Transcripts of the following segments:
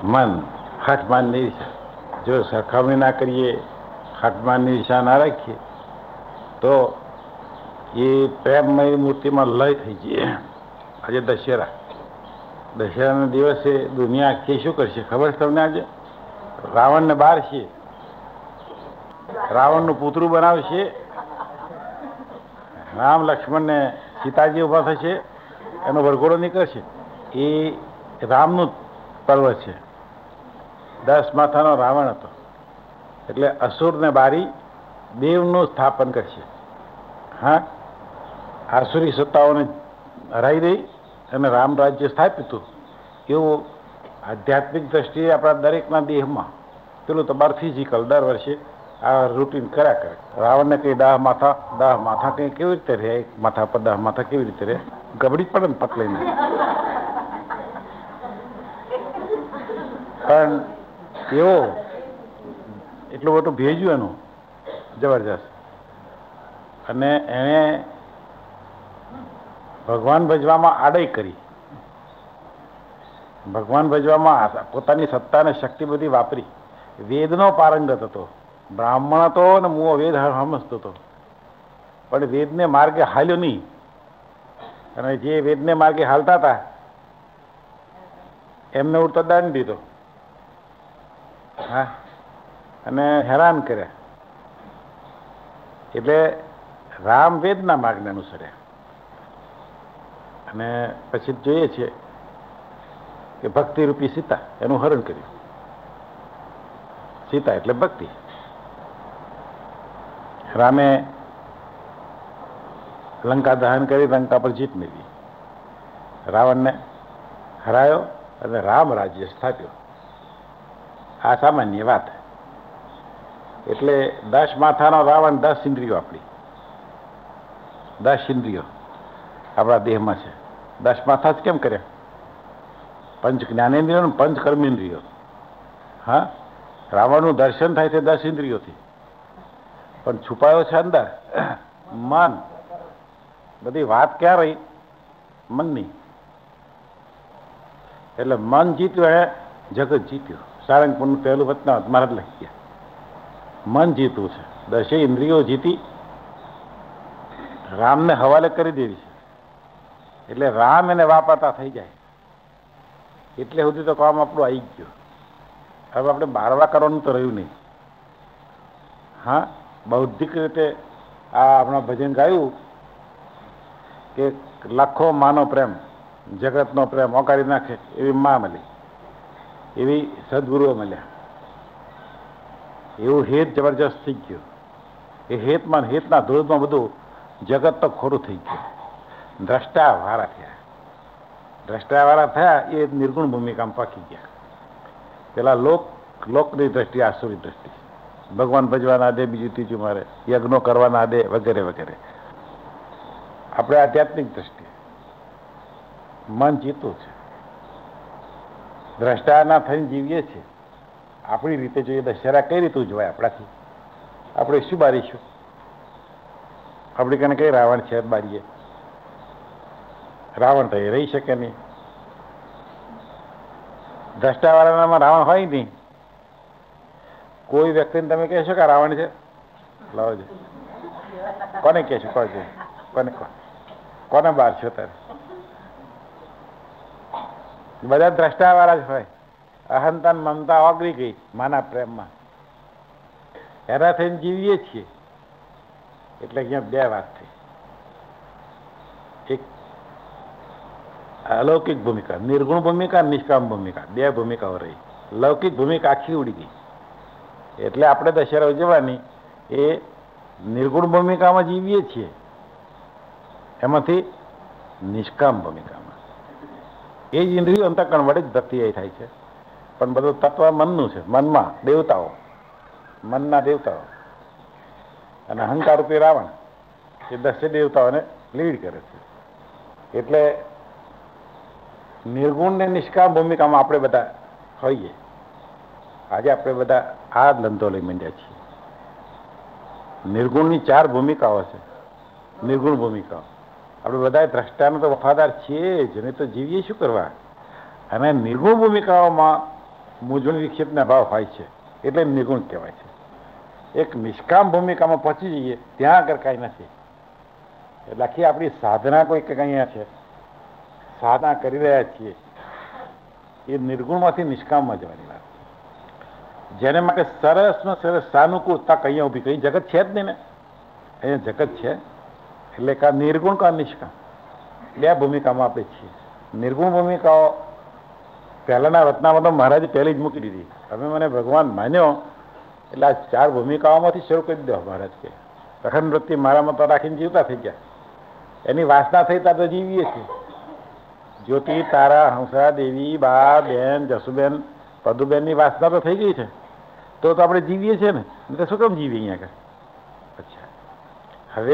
મન હઠમાનની દિશા. જો સરખામણી ના કરીએ, હઠમાનની દિશા ના રાખીએ તો એ પ્રેમમય મૂર્તિમાં લય થઈ જાય. આજે દશેરાના દિવસે દુનિયા આખી શું કરશે ખબર છે તમને? આજે રાવણને બાર છે, રાવણનું પૂતળું બનાવશે, રામ લક્ષ્મણને સીતાજી ઉભા થશે, એનો વરઘોડો નીકળશે. એ રામનું પર્વ છે. 10 માથાનો રાવણ હતો, એટલે અસુરને બારી દેવનું સ્થાપન કરશે. હા, આસુરી સત્તાઓને હરાવી દઈ અને રામ રાજ્ય સ્થાપ્યું હતું. એવું આધ્યાત્મિક દ્રષ્ટિએ આપણા દરેકના દેહમાં પેલું તો બાર ફિઝિકલ દર વર્ષે આ રૂટીન કર્યા કરે. રાવણને કંઈ 10 માથા કંઈ કેવી રીતે રહે? એક માથા પર 10 માથા કેવી રીતે રહે? ગબડી પડે ને પતલાઈને. પણ એવો એટલું બધું ભેજ્યું એનું જબરજસ્ત. અને એણે ભગવાન ભજવામાં આડઈ કરી. ભગવાન ભજવામાં પોતાની સત્તા અને શક્તિ બધી વાપરી. વેદનો પારંગત હતો, બ્રાહ્મણ હતો ને મુઓ વેદ સમજતો હતો, પણ વેદને માર્ગે હાલ્યો નહીં. અને જે વેદને માર્ગે હાલતા હતા એમને ઉડતો દંડ દીધો. હા, અને હેરાન કર્યા. એટલે રામ વેદના માર્ગને અનુસર્યા. અને પછી જોઈએ છે કે ભક્તિરૂપી સીતા એનું હરણ કર્યું. સીતા એટલે ભક્તિ. રામે લંકા દહન કરી લંકા પર જીત મેળવી, રાવણને હરાયો અને રામ રાજ્ય સ્થાપ્યો. આ સામાન્ય વાત. એટલે 10 માથાનો રાવણ, 10 ઇન્દ્રિયો આપણી, 10 ઇન્દ્રિયો આપણા દેહમાં છે. 10 માથા જ કેમ કર્યા? 5 જ્ઞાનેન્દ્રિયો ને 5 કર્મેન્દ્રિયો. હા, રાવણનું દર્શન થાય છે 10 ઇન્દ્રિયોથી, પણ છુપાયો છે અંદર મન. બધી વાત ક્યાં રહી? મનની. એટલે મન જીત્યું, એને જગત જીત્યું. સારંગપુરનું પહેલું વચનામૃત મહારાજ લખી ગયા. મન જીતવું છે. 10 ઇન્દ્રિયો જીતી રામને હવાલે કરી દેવી છે. એટલે રામ એને વાપરતા થઈ જાય. એટલે સુધી તો કામ આપણું આવી ગયું. હવે આપણે બારવા કરવાનું તો રહ્યું નહીં. હા, બૌદ્ધિક રીતે આ આપણા ભજન ગાયું કે લાખો માનો પ્રેમ, જગતનો પ્રેમ ઓકારી નાખે એવી મા મળી, એવી સદગુરુઓ મળ્યા. એવું હેત જબરજસ્ત થઈ ગયું. એ હેતના ધોધમાં બધું જગત તો ખોરું થઈ ગયું. દ્રષ્ટાવાળા થયા એ નિર્ગુણ ભૂમિકામાં પાકી ગયા. પેલા લોકની દ્રષ્ટિ, આસુરી દ્રષ્ટિ, ભગવાન ભજવાના દે, બીજું ત્રીજું મારે યજ્ઞો કરવાના દે, વગેરે વગેરે. આપણે આધ્યાત્મિક દ્રષ્ટિ મન જીતું છે. દ્રષ્ટાના થઈને જીવીએ છીએ. આપણી રીતે જોઈએ દશેરા કઈ રીતે ઉજવાય આપણાથી? આપણે શું બારીશું? આપણે કને કઈ રાવણ છે બારીએ? રાવણ તો એ રહી શકે નહીં. દ્રષ્ટાવાળાનામાં રાવણ હોય નહીં. કોઈ વ્યક્તિને તમે કહેશો કે રાવણ છે? લાવજો. કોને કહેશો? કહો. કોને બહાર છો તારે? બધા દ્રષ્ટાવાળા જ હોય. અહંતા મમતા ઓગળી ગઈ માના પ્રેમમાં. એના થઈને જીવીએ છીએ. એટલે અહીંયા 2 વાત થઈ. એક અલૌકિક ભૂમિકા, નિર્ગુણ ભૂમિકા, નિષ્કામ ભૂમિકા, 2 ભૂમિકાઓ રહી. લૌકિક ભૂમિકા આખી ઉડી ગઈ. એટલે આપણે દશેરા ઉજવવાની એ નિર્ગુણ ભૂમિકામાં જીવીએ છીએ, એમાંથી નિષ્કામ ભૂમિકામાં. એ જ ઇન્દ્રિયો અંતઃકરણ વડે જ ભક્તિ થાય છે. પણ બધું તત્વ મનનું છે. મનમાં દેવતાઓ, મનના દેવતાઓ અને અહંકાર રૂપી રાવણ એ 10 દેવતાઓને લીડ કરે છે. એટલે નિર્ગુણ ને નિષ્કામ ભૂમિકામાં આપણે બધા હોઈએ. આજે આપણે બધા આ ધંધો લઈ માંડ્યા છીએ. નિર્ગુણની 4 ભૂમિકાઓ છે. નિર્ગુણ ભૂમિકાઓ આપણે બધા દ્રષ્ટાને તો વફાદાર છીએ જ, નહીં તો જીવીએ શું કરવા? અને નિર્ગુણ ભૂમિકાઓમાં મૂંઝવણ વિક્ષેપના અભાવ હોય છે એટલે નિર્ગુણ કહેવાય છે. એક નિષ્કામ ભૂમિકામાં પહોંચી જઈએ ત્યાં આગળ કાંઈ નથી. એટલે આખી આપણી સાધના કોઈ કંઈ છે, સાધના કરી રહ્યા છીએ એ નિર્ગુણમાંથી નિષ્કામમાં જવાની વાત. જેને માટે સરસમાં સરસ સાનુકૂળતા અહીંયા ઊભી કરી, જગત છે જ નહીં ને, અહીંયા જગત છે એટલે કા નિર્ગુણ કા નિષ્કામ બે ભૂમિકામાં આપણે છીએ. નિર્ગુણ ભૂમિકાઓ પહેલાંના રત્નામાં તો મહારાજે પહેલી જ મૂકી દીધી. હવે મને ભગવાન માન્યો એટલે આ 4 ભૂમિકાઓમાંથી શરૂ કરી દો મહારાજ કે અખંડ વૃત્તિ મારામાં તો રાખીને જીવતા થઈ ગયા. એની વાસના થઈ ત્યાં તો જીવીએ છીએ. જ્યોતિ, તારા, હંસા, દેવી, બા, બેન, જસુબેન, પદુબેનની વાસના તો થઈ ગઈ છે તો આપણે જીવીએ છીએ ને. તો શું કેમ જીવીએ અહીંયા આગળ? અચ્છા, હવે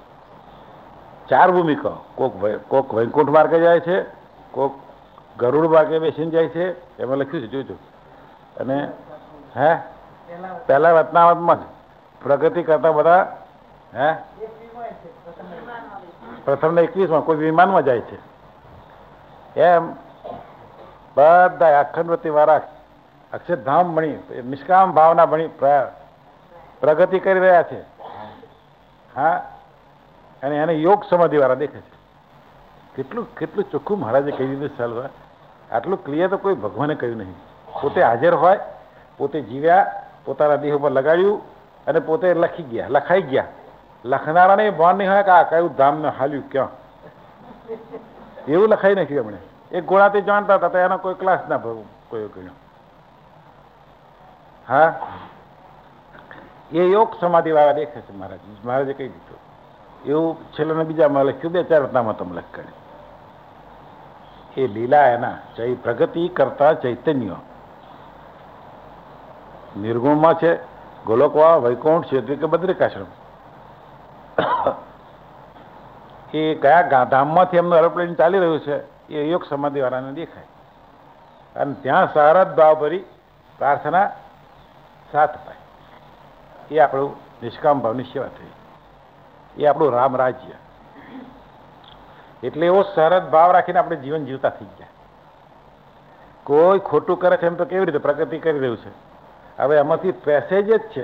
4 ભૂમિકાઓ. કોક વૈકુંઠ માર્ગે જાય છે, કોક ગરુડ માર્ગે બેસીને જાય છે, એમાં લખ્યું છે જોજો. અને હે પહેલા રત્નાવતમાં જ પ્રગતિ કરતા બધા હે પ્રથમ 21માં કોઈ વિમાનમાં જાય છે. એમ બધા અખંડવતી વાળા અક્ષરધામ ભણી નિષ્કામ ભાવના ભણી પ્રગતિ કરી રહ્યા છે. હા, અને એને યોગ સમાધિ વાળા દેખે છે. કેટલું કેટલું ચોખ્ખું મહારાજે કહી દીધું. ચાલવા આટલું ક્લિયર તો કોઈ ભગવાને કહ્યું નહીં. પોતે હાજર હોય, પોતે જીવ્યા, પોતાના દેહ ઉપર લગાડ્યું અને પોતે લખી ગયા, લખાઈ ગયા. લખનારાને ભાન નહીં હોય કે આ કયું ધામને હાલ્યું ક્યાં, એવું લખાઈ નાખ્યું એમણે. એક ગોળાથી જાણતા હતા તો એનો કોઈ ક્લાસ ના કોઈ ગણ્યો. હા, એ યોગ સમાધિ વાળા દેખે છે મહારાજ. મહારાજે કહી દીધું એવું. છેલ્લાને બીજામાં લખ્યું, 2 4 રત્નામાં તમે લખ કરી. એ લીલા એના પ્રગતિ કરતા ચૈતન્ય નિર્ગુણમાં છે. ગોલોકવા, વૈકુંઠ, ક્ષેત્રી કે બદ્રિકાશ્રમ, એ કયા ધામમાંથી એમનું એરોપ્લેન ચાલી રહ્યું છે એ યોગ સમાધિ વાળાને દેખાય. અને ત્યાં સારા ભાવ ભરી પ્રાર્થના સાથ પાય. એ આપણું નિષ્કામ ભાવની સેવા થઈ. એ આપણું રામ રાજ્ય. એટલે એવો સરસ ભાવ રાખીને આપણે જીવન જીવતા થઈ ગયા. કોઈ ખોટું કરે છે એમ તો કેવી રીતે પ્રગતિ કરી રહ્યું છે. હવે એમાંથી પેસેજ જ છે,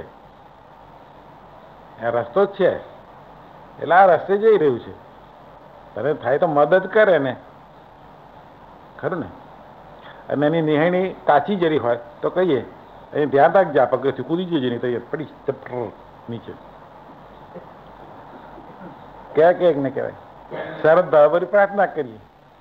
રસ્તો જ છે એટલે આ રસ્તે જઈ રહ્યું છે. તને થાય તો મદદ કરે ને, ખરું ને. અને એની નિહાણી કાચી જરી હોય તો કહીએ અહીં ધ્યાન રાખજા, પગથી કૂદી જજે નહીં તો એ પડી નીચે. ક્યાં કે ને કહેવાય શરદ ભાવરી પ્રાર્થના કરીએ.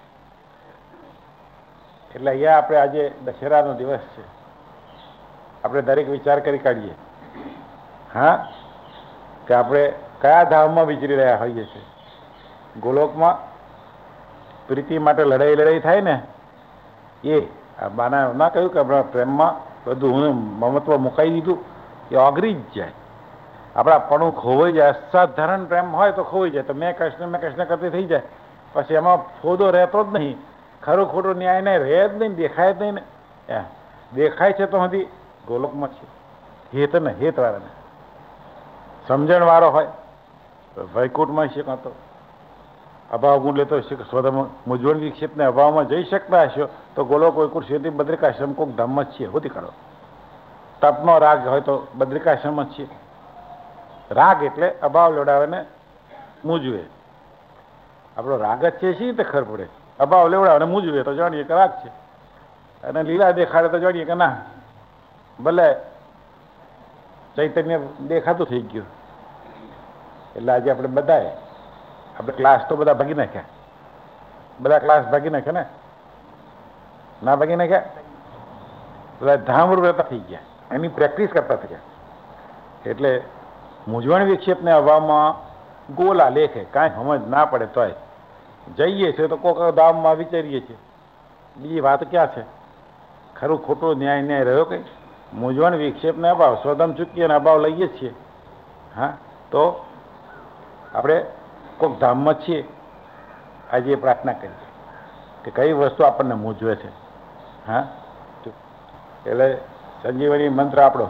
એટલે અહીંયા આપણે આજે દશેરાનો દિવસ છે. આપણે દરેક વિચાર કરી કાઢીએ હા કે આપણે કયા ધામમાં વિચરી રહ્યા હોઈએ છીએ. ગોલોકમાં પ્રીતિ માટે લડાઈ થાય ને, એ બાના ના કહ્યું કે આપણા પ્રેમમાં બધું હું મમત્વ મુકાઈ દીધું, એ ઓગરી જ જાય. આપણા પણ ખોવાઈ જાય. અસાધારણ પ્રેમ હોય તો ખોવાઈ જાય. તો મેં કૃષ્ણ કરતી થઈ જાય. પછી એમાં ફોદો રહેતો જ નહીં. ખરું ખોટું ન્યાય નહીં રહે જ નહીં, દેખાય જ નહીં ને. દેખાય છે તો હજી ગોલોકમાં છે. હેત ને હેતવાળાને સમજણ વાળો હોય વૈકુંઠમાં છે, કાં તો અભાવ ગુણ લેતો સ્વધમ મૂંઝવણ વિક્ષેપને અભાવમાં જઈ શકતા હશો તો ગોલોક વૈકુંઠ ક્ષેત્રી બદ્રિકાશ્રમ કોઈક ધામમાં જ છીએ. હોતી કરો તપનો રાગ હોય તો બદ્રિકાશ્રમમાં જ છીએ. રાગ એટલે અભાવ લેવડાવે ને મૂંઝવે. આપણો રાગ જ છે શી રીતે ખબર પડે? અભાવ લેવડાવે ને મૂંઝવે તો જાણીએ કે રાગ છે, અને લીલા દેખાડે તો જાણીએ કે ના ભલે ચૈતન્ય દેખાતું થઈ ગયું. એટલે આજે આપણે બધાએ આપણે ક્લાસ તો બધા ભાગી નાખ્યા. બધા ક્લાસ ભાગી નાખ્યા ને, ના ભાગી નાખ્યા? બધા ધામરૂપ રહેતા થઈ ગયા, એની પ્રેક્ટિસ કરતા થયા. એટલે મૂંઝવણ વિક્ષેપને અભાવમાં ગોલા લેખે કાંઈ સમજ ના પડે તોય જઈએ છીએ તો કોઈક ધામમાં વિચારીએ છીએ. બીજી વાત ક્યાં છે? ખરું ખોટું ન્યાય રહ્યો કંઈ? મૂંઝવણ વિક્ષેપને અભાવ સ્વધમ ચૂકીએ અને અભાવ લઈએ જ છીએ. હા, તો આપણે કોઈક ધામમાં છીએ. આજે પ્રાર્થના કરીએ કે કઈ વસ્તુ આપણને મૂંઝવે છે. હા, એટલે સંજીવની મંત્ર આપણો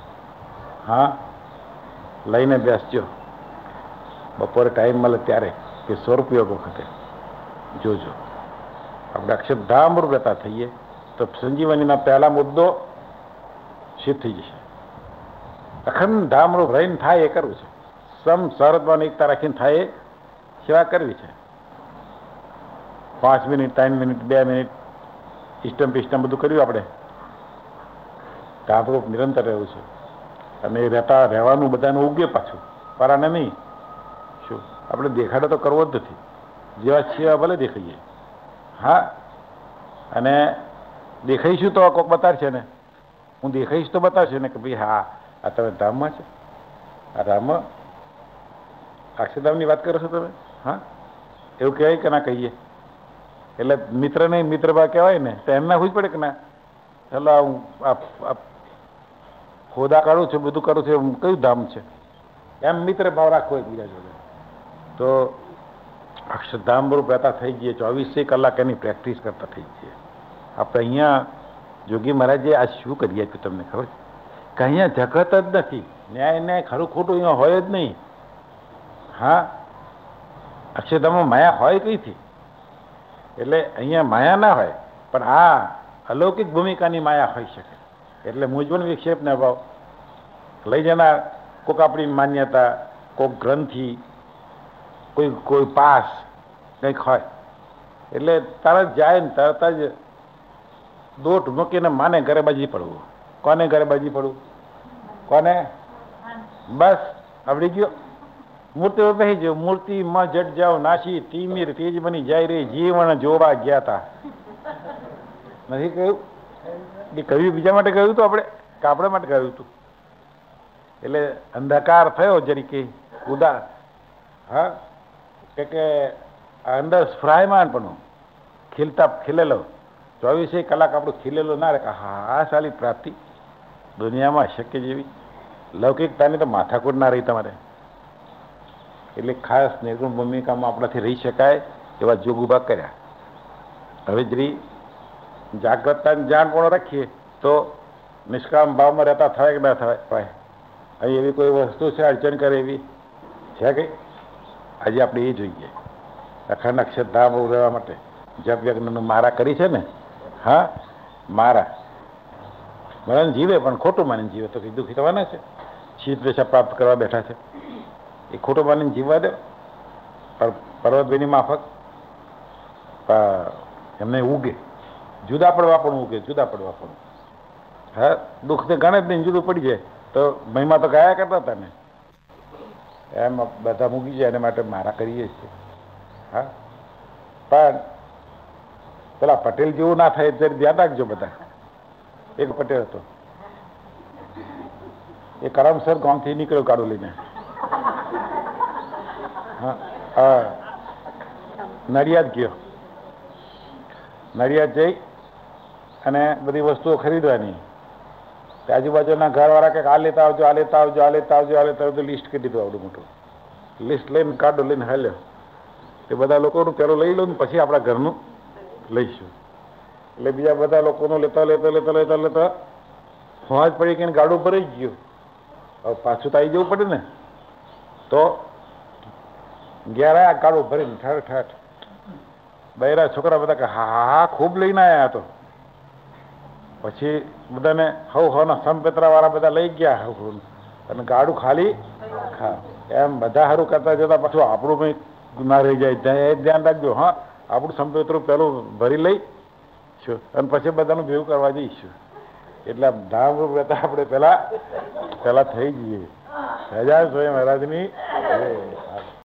હા લઈને બેસજો. બપોરે ટાઈમ મળે ત્યારે કે સ્વરૂપયોગ વખતે જોજો. આપણે અક્ષરધામ રહેતા થઈએ તો સંજીવનીના પહેલા મુદ્દો સિદ્ધ થઈ જશે. અખંડ ધામરૂપ રહીને થાય એ કરવું છે. સરહદમાં એકતા રાખીને થાય એ સેવા કરવી છે. 5 મિનિટ 3 મિનિટ 2 મિનિટ ઇસ્ટમ પિસ્ટમ બધું કર્યું આપણે. ધામરૂપ નિરંતર રહેવું છે. અને એ રહેવાનું બધાને ઉગે પાછું, પરાને નહીં. શું આપણે દેખાડો તો કરવો જ નથી. જેવા છીએ ભલે દેખાઈએ. હા, અને દેખાઈશું તો કોઈક બતાવશે ને. હું દેખાઈશ તો બતાવશે ને કે ભાઈ હા આ તમે ધામમાં છે. આ ધામમાં અક્ષરધામની વાત કરો છો તમે? હા, એવું કહેવાય કે ના કહીએ? એટલે મિત્ર નહીં મિત્ર બા કહેવાય ને, તો એમ નાખવું જ પડે કે ના ચાલો હું ખોદા કાઢું છું, બધું કરું છું, કયું ધામ છે એમ મિત્ર ભાવ રાખવો એકબીજા જોડે. તો અક્ષરધામ રૂપ રહેતા થઈ જઈએ. 24 કલાક એની પ્રેક્ટિસ કરતા થઈ જઈએ. આપણે અહીંયા જોગી મહારાજે આ શું કરી આપ્યું તમને ખબર છે? કે અહીંયા જગત જ નથી, ન્યાય ને ખરું ખોટું અહીંયા હોય જ નહીં. હા, અક્ષરધામમાં માયા હોય કઈથી? એટલે અહીંયા માયા ના હોય, પણ આ અલૌકિક ભૂમિકાની માયા હોઈ શકે. એટલે મૂંઝવણ વિક્ષેપને અભાવ લઈ જનાર કોઈક આપણી માન્યતા, કોઈક ગ્રંથિ, કોઈ પાસ કંઈક હોય એટલે તરત જાય ને તરત જ દોટ મૂકીને માને ઘરે બાજી પડવું. કોને ઘરે બાજી પડવું? કોને? બસ આવડી ગયો. મૂર્તિ બેસી ગયો. મૂર્તિમાં જટ જાઓ નાસી તીમીર તેજ બની જાય રે જીવન જોવા ગયા તા. નથી કહ્યું? એ કહ્યું બીજા માટે કહ્યું હતું આપણે કે આપણા માટે કહ્યું હતું? એટલે અંધકાર થયો જરીકે ઉદાર. હા, કે અંદર સ્ફ્રાયમાન પણ ખીલતા ખીલેલો 24 કલાક આપણું ખીલેલો ના રહે. હા સાલી પ્રાપ્તિ દુનિયામાં શક્ય જેવી લૌકિકતાની તો માથાકૂટ ના રહી તમારે. એટલે ખાસ નિર્ગુણ ભૂમિકામાં આપણાથી રહી શકાય એવા જોગ ઉભા કર્યા. હવે જરી જાગૃતતાની જાણપણો રાખીએ તો નિષ્કામ ભાવમાં રહેતા થાય કે ના થાય? અહીં એવી કોઈ વસ્તુ છે અડચણ કરે એવી છે કઈ? આજે આપણે એ જોઈએ. અખંડ અક્ષરધામ રહેવા માટે જપ યજ્ઞનું મારા કરી છે ને. હા, મારા મને જીવે પણ ખોટું માનીને જીવે તો દુઃખી થવાના છે. શીત દશા પ્રાપ્ત કરવા બેઠા છે એ ખોટું માનીને જીવવા દે. પર્વતભાઈની માફક એમને ઉગે જુદા પડવા પણ ઉગે, જુદા પડવા પણ. હા, દુઃખને ગણે જ નહીં, જુદું પડી જાય તો મહિમા તો ગાયા કરતા હતા ને. એમ બધા મૂકી જાય એના માટે મારા કરીએ છીએ. હા, પણ પેલા પટેલ જેવું ના થાય ત્યારે ધ્યાન રાખજો બધા. એક પટેલ હતો એ કરમસર ગામથી નીકળ્યો ગાડું લઈને. હા, નડિયાદ ગયો. નડિયાદ જઈ અને બધી વસ્તુઓ ખરીદવાની. આજુબાજુના ઘરવાળા કંઈક આ લેતા આવજો, આ લેતા આવજો, આ લેતા આવજો, આ લેતા આવજો, લિસ્ટ કરી દીધું આવડું મોટું. લિસ્ટ લઈને કાર્ડ લઈને હાલ્યો. તે બધા લોકોનું પહેલું લઈ લો ને પછી આપણા ઘરનું લઈશું. એટલે બીજા બધા લોકોનું લેતા લેતા લેતા લેતા લેતા હોજ પડી કે ગાડું ભરાઈ ગયું. હવે પાછું તો આવી જવું પડે ને. તો ગયા ગાડું ભરીને ઠાઠ ઠાઠ બૈરા છોકરા બધા કે હા હા ખૂબ લઈને આવ્યા હતો. પછી બધાને હવના સંપેતરા વાળા બધા લઈ ગયા અને ગાડું ખાલી એમ બધા સારું કરતા જતા પાછું આપણું કંઈ ના રહી જાય. ધ્યાન રાખજો. હા, આપણું સંપેતરું પેલું ભરી લઈશું અને પછી બધાનું ભેગું કરવા જઈશું. એટલે ધામરૂપ રહેતા આપણે પેલા થઈ જઈએ. સજા સ્વયં મહારાજની